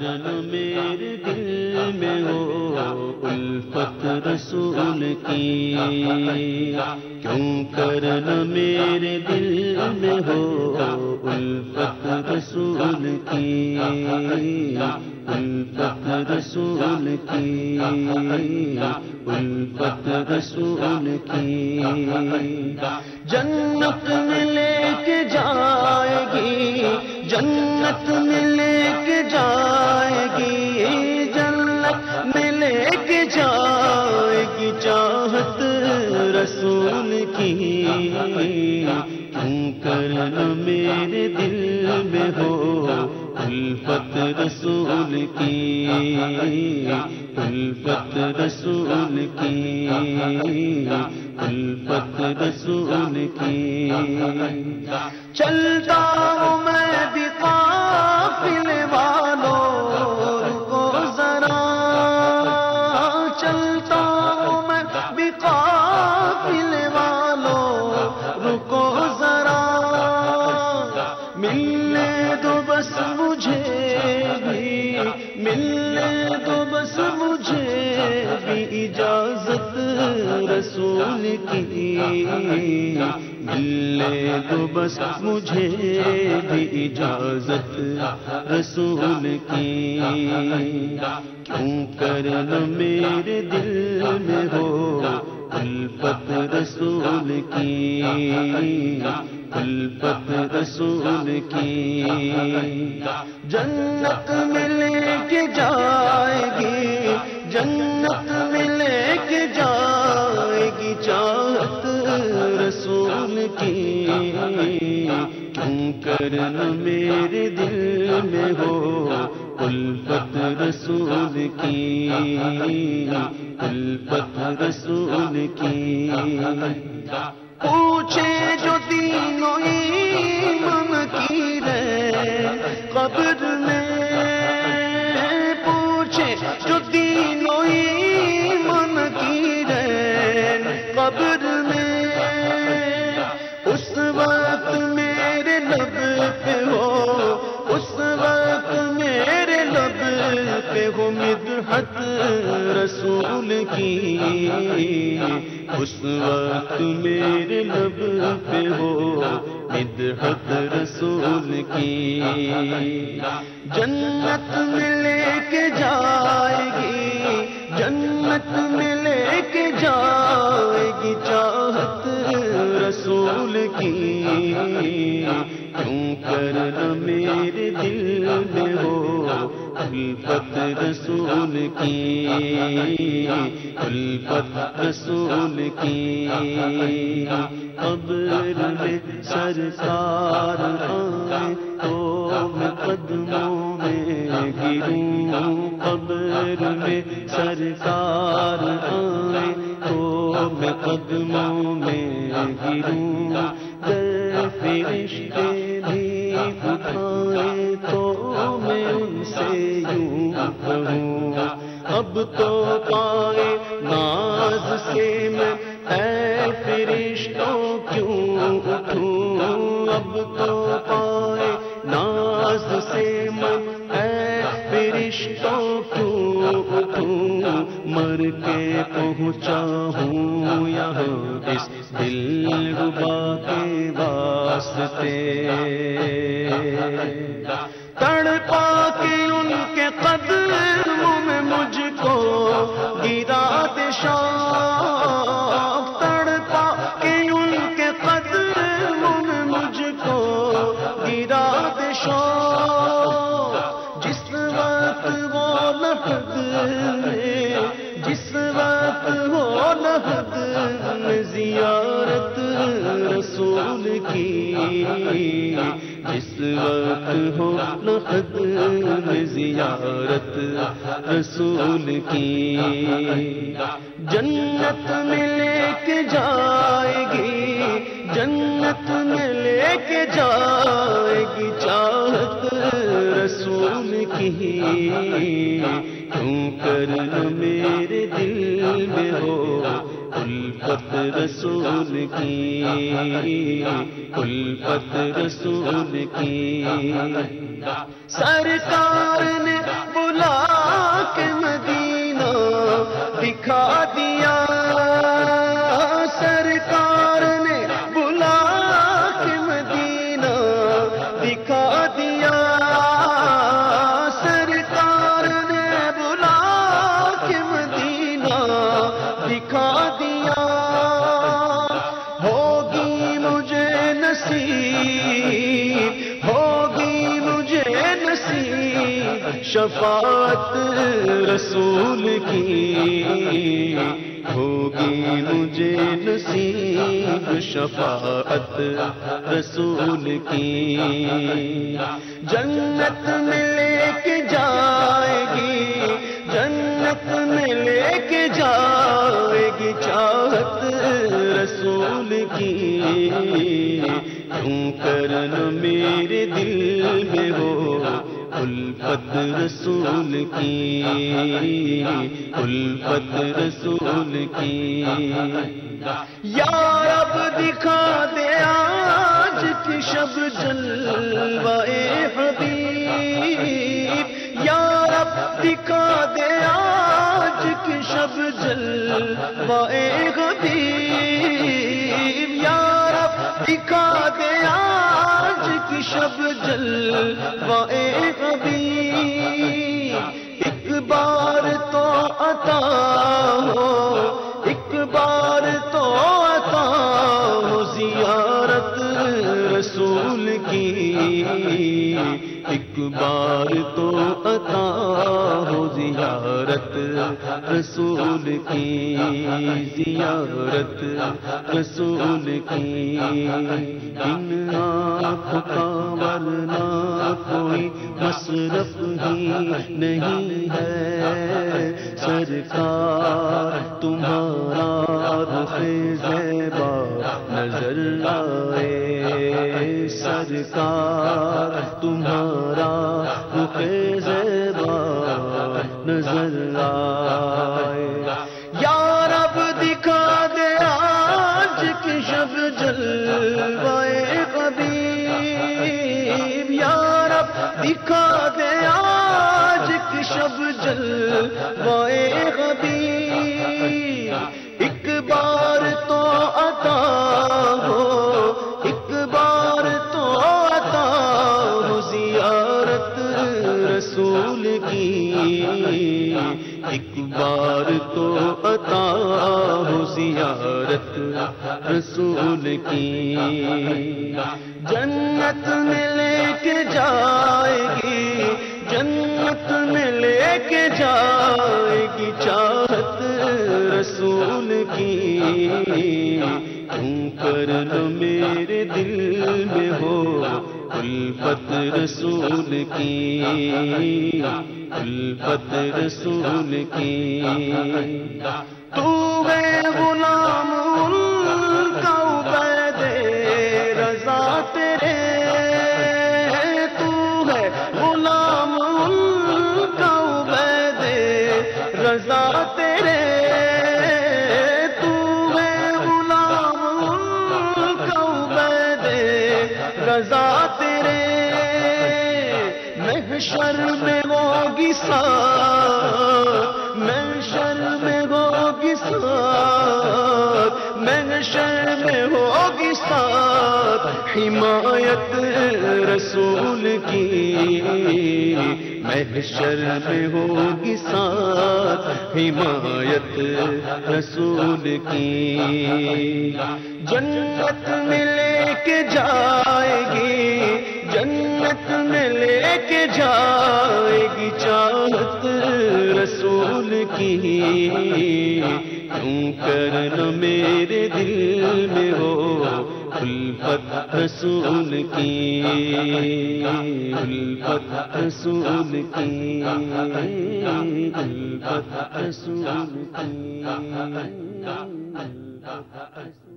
کرن میرے دل میں ہو الفت رسول کی، کیوں کرن میرے دل میں ہو الفت رسول کی، الفت رسول کی، الفت رسول کی۔ جنت میں لے کے جائے گی، جنت میں لے کے جائے گی، جنت میں لے کے جائے گی چاہت رسول کی، کیوں کرن میرے دل میں ہو الفت رسول کی، الفت رسول کی، الفت رسول کی۔ چلتا ہوں میں بھی قافلے والوں، رکو ذرا، چلتا ہوں میں بھی قافلے والوں، رکو ذرا، ملنے دو بس مجھے بھی، ملنے دو بس مجھے بھی اجازت رسول کی، ملنے دو بس مجھے بھی اجازت رسول کی، کیوں کرن میرے دل میں ہو الفت رسول کی، الفت رسول کی۔ جنت میں لے کے جائے گی، جنت میں لے کے جائے گی چاہت رسول کی، کیوں کرن میرے دل میں ہو الفت رسول کی، الفت رسول کی۔ پوچھے جو تینوں ایمان کی رے قبر میں، پوچھے جو تینوں ایمان کی رے قبر میں، اس وقت میرے لب پہ ہو، اس وقت میرے لب پہ ہو مدحت رسول کی، اس وقت میرے لب پہ ہو مدحت رسول کی۔ جنت میں لے کے جائے گی، جنت میں لے کے جائے گی چاہت رسول کی، کیوں کرن میرے دل میں ہو الفت رسول کی، الفت رسول کی۔ قبر میں سرکار آئے تو میں قدموں میں گروں، قبر میں سرکار آئے تو میں قدموں میں گروں، گر فرشتے بھی اٹھائے تو میں ان سے یوں کہوں، اب تو پائے ناز سے میں اے فرشتوں کیوں اٹھوں، اب تو پائے ناز سے میں اے فرشتوں کیوں اٹھوں، مر کے پہنچا ہوں یہاں اس دلربا کے واسطے، تڑپا کے ان کے قدموں میں مجھ کو گرا دے شوق، تڑپا کے ان کے قدموں میں مجھ کو گرا دے شوق، جس وقت وہ لحد میں، جس وقت وہ لحد میں زیارت رسول کی، جس وقت ہو لحد میں زیارت رسول کی، جنت میں لے کے جائے گی، جنت میں لے کے جائے گی چاہت رسول کی، کیوں کرن میرے دل میں ہو الفت رسول کی، الفت رسول کی۔ سرکار نے دکھا دیا سرکار نے بلا کے مدینہ دکھا دیا سرکار نے بلا کے مدینہ دکھا دیا ہوگی مجھے نصیب ہوگی مجھے نصیب شفاعت رسول کی ہوگی مجھے نصیب شفاعت رسول کی جنت میں لے کے جائے گی جنت میں لے کے جائے گی چاہت رسول کی کیوں کرن میرے دل میں ہو الفت رسول کی الفت رسول کی یا رب دکھا دے آج کی شب جلوہ حبیب یا رب دکھا دے آج کی شب جلوہ حبیب یا رب دکھا دے آج کی شب جلوہ حبیب ایک بار تو عطا ہو ایک بار تو عطا ہو زیارت رسول کی ایک بار تو عطا ہو زیارت رسول کی زیارت رسول کی ان آنکھوں کا ورنہ کوئی مصرف ہی نہیں ہے سرکار تمہارا رخ زیبا نظر آئے سرکار تمہارا رخ زیبا نظر آئے یا رب دکھا دے آج کی شب جلوہ حبیب یا رب دکھا دے آج کی شب جلوہ حبیب ایک بار تو عطا ہو ایک بار تو عطا ہو زیارت رسول کی ایک بار تو عطا ہو زیارت رسول کی جنت میں لے کے جائے گی جنت میں لے کے جائے گی چاہت رسول کی کیوں کرن میرے دل میں ہو الفت رسول کی الفت رسول کی تو ہے غلام ان کا عبید رضا تیرے تو ہے غلام ان کا عبید رضا تیرے تو ہے غلام ان کا عبید رضا تیرے محشر میں ہوگی ساتھ محشر میں ہوگی ساتھ محشر میں ہوگی ساتھ حمایت رسول کی محشر میں ہوگی ساتھ حمایت رسول کی جنت میں لے کے جائے گی جنت میں لے کے جائے گی چاہت رسول کی کیوں کرن میرے دل میں ہو الفت رسول کی الفت رسول کی الفت رسول کی